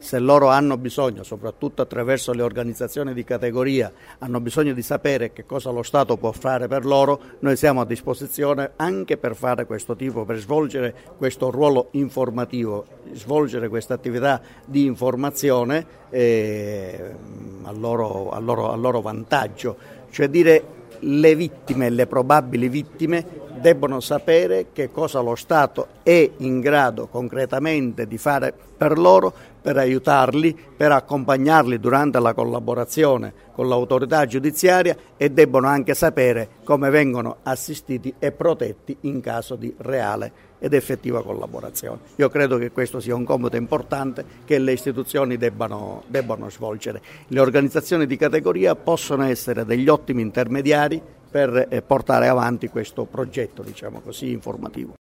se loro hanno bisogno, soprattutto attraverso le organizzazioni di categoria, hanno bisogno di sapere che cosa lo Stato può fare per loro, noi siamo a disposizione anche per fare questo tipo, per svolgere questo ruolo informativo, svolgere questa attività di informazione a loro vantaggio, cioè dire le vittime, le probabili vittime debbono sapere che cosa lo Stato è in grado concretamente di fare per loro, per aiutarli, per accompagnarli durante la collaborazione con l'autorità giudiziaria e debbono anche sapere come vengono assistiti e protetti in caso di reale ed effettiva collaborazione. Io credo che questo sia un compito importante che le istituzioni debbano svolgere. Le organizzazioni di categoria possono essere degli ottimi intermediari per portare avanti questo progetto, diciamo così, informativo.